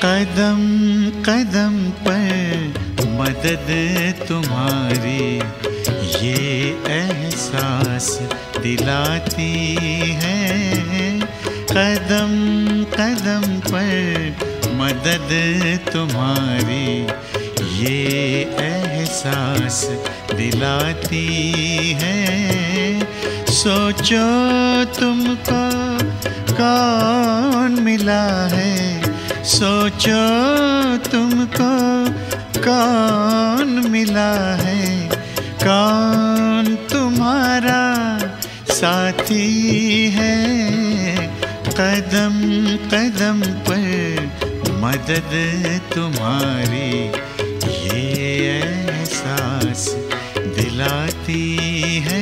कदम कदम पर मदद तुम्हारी ये एहसास दिलाती है। कदम कदम पर मदद तुम्हारी ये एहसास दिलाती है। सोचो तुमको कौन मिला है, सोचो तुमको कौन मिला है, कौन तुम्हारा साथी है। कदम कदम पर मदद तुम्हारी ये एहसास दिलाती है।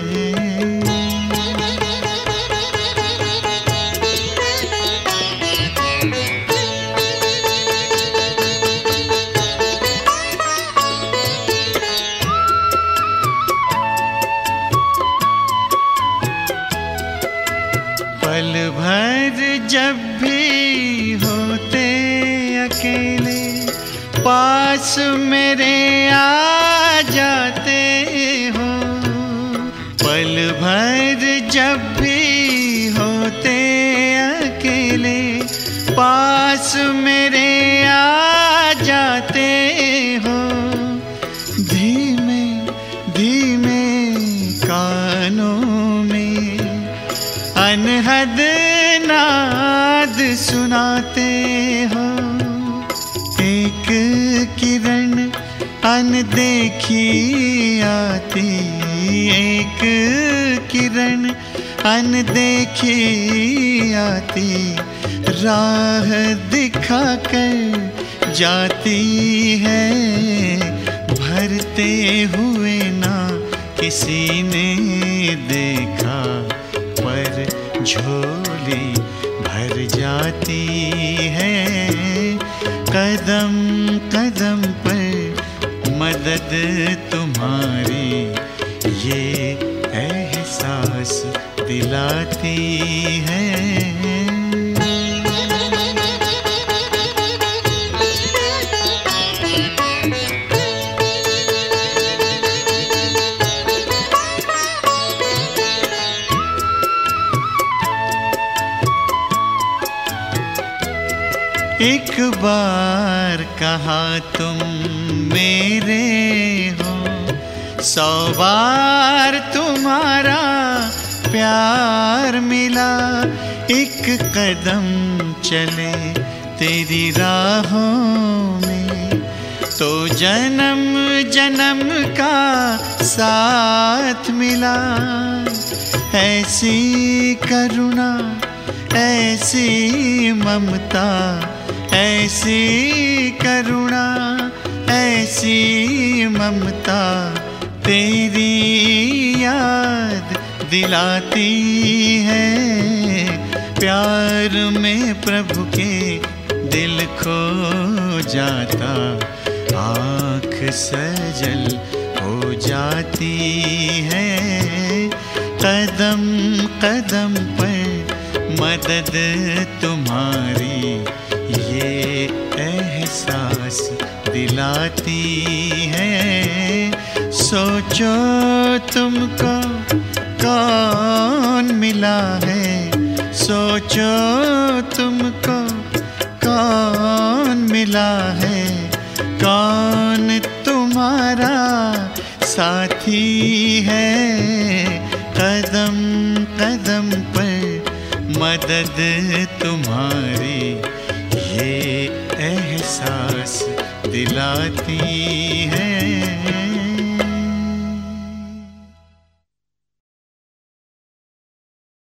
पल भर जब भी होते अकेले पास मेरे आ जाते हो। पल भर जब भी होते अकेले पास मेरे आ जाते हो। धीमे धीमे कानों में अनहद नाद सुनाते हो। एक किरण अनदेखी आती, एक किरण अनदेखी आती, राह दिखाकर जाती है। भरते हुए ना किसी ने देखा पर झोली भर जाती है। कदम कदम पर मदद तुम्हारी ये एहसास दिलाती है। एक बार कहा तुम मेरे हो, 100 बार तुम्हारा प्यार मिला। एक कदम चले तेरी राहों में तो जन्म जन्म का साथ मिला। ऐसी करुणा ऐसी ममता, ऐसी करुणा ऐसी ममता तेरी याद दिलाती है। प्यार में प्रभु के दिल खो जाता, आँख सजल हो जाती है। कदम कदम पर मदद तुम्हारी ये एहसास दिलाती है। सोचो तुमको कौन मिला है, सोचो तुमको कौन मिला है, कौन तुम्हारा साथी है। कदम कदम पर मदद तुम्हारी ये एहसास दिलाती है।